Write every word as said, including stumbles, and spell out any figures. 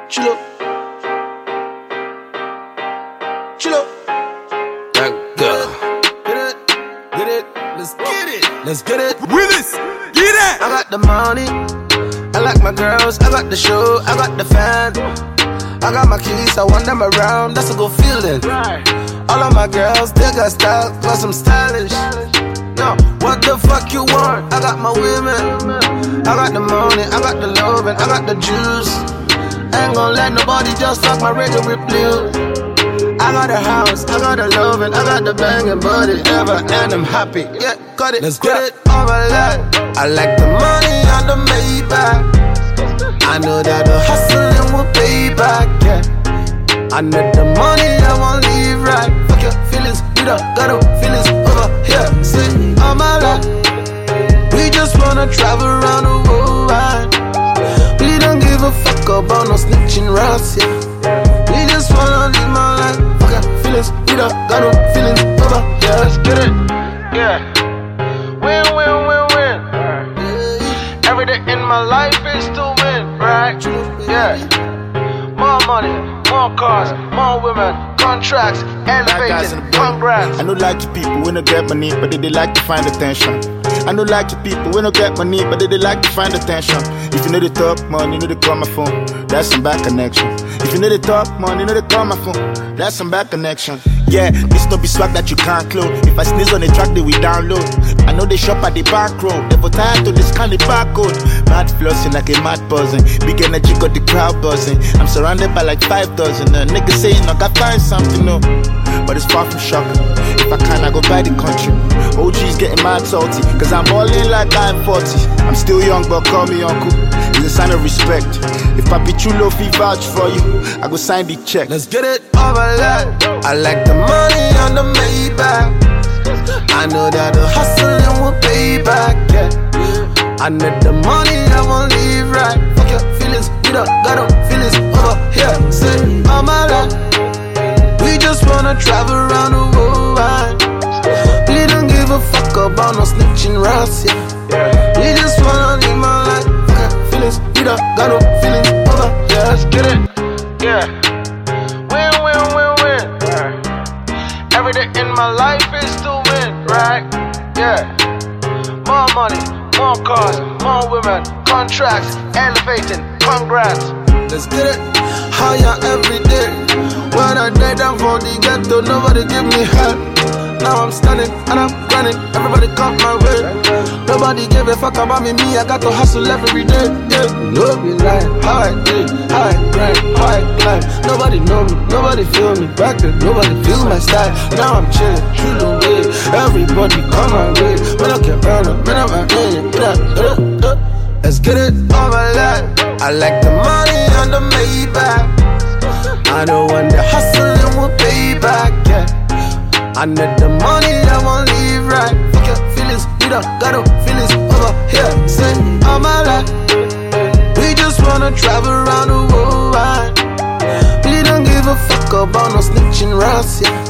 Chill up. Chill up. That girl. Get it. Get it. Let's get it. Let's get it. Willis, get it. I got the money. I like my girls. I got the show. I got the fans. I got my keys. I want them around. That's a good feeling. All of my girls, they got style. Plus I'm stylish. No, what the fuck you want? I got my women. I got the money. I got the love and I got the juice. Ain't gon' let nobody just fuck my regular blue. I got a house, I got a love and I got the banging body ever, and I'm happy. Yeah, got it, let's get it on my lap. I like the money on the Maybach. I know that the hustling will pay back. Yeah, I need the money, I won't leave right. Fuck your feelings, we don't got no feelings over here. Sit on my lap. We just wanna travel around the world, right? We don't give a fuck about no snitching rats, yeah. We just wanna live my life. Fuck your feelings, we don't got no feelings over here. Let's get it, yeah. Win, win, win, win. Every day in my life is to win, right? Yeah. More money, more cars, more women, contracts, elevating, congrats. I know like the people when they get money, but they, they like to find attention. I know like the people when they get money, but they, they like to find attention. If you know the talk money, you know they call my phone. That's some back connection. If you know the talk money, you know they call my phone. That's some back connection. Yeah, this don't be swag that you can't clone. If I sneeze on the track, they we download. I know they shop at the back road. They for tired to this kind of barcode. Mad flossing like a mad buzzing. Big energy got the crowd buzzing. I'm surrounded by like five dozen. Uh, niggas saying I gotta find something, no. But it's far from shocking. If I can, I go buy the country. O G's getting mad salty, cause I'm balling like I'm forty. I'm still young, but call me uncle. It's a sign of respect. If Papi Chulo fi vouch for you, I go sign the check. Let's get it over there. I like the money on the Maybach. I know that the hustling will pay back, yeah. I need the money, I won't leave right. Fuck your feelings, we don't got no feelings over here. Sit on my lap. We just wanna travel around the world, right? We don't give a fuck about no snitching rats, yeah. We just wanna live my life. Fuck your feelings, we don't got no feelings over here. Let's get it, yeah. Win, win, win, win. Every day in my life is to win, right? Yeah. More money, more cars, more women, contracts, elevating, congrats. Let's get it higher every day. When I die down for the ghetto, nobody give me help. Now I'm standing and I'm running, everybody come my way. Nobody give a fuck about me, me, I got to hustle every day. Yeah, no be lying, how I did, how I grind, how I climb. Nobody know me, nobody feel me, back then nobody feel my style. Now I'm chilling, through the way, everybody come my way. When I can burn up, when I'm out there, let's get it over there. I like the money on the Maybach. I know when the hustling will pay back, yeah. I need the money, I won't leave right. Fuck your feelings, we don't got no feelings over here. Sit on my lap. We just wanna travel around the world, right? We don't give a fuck about no snitching rats, yeah.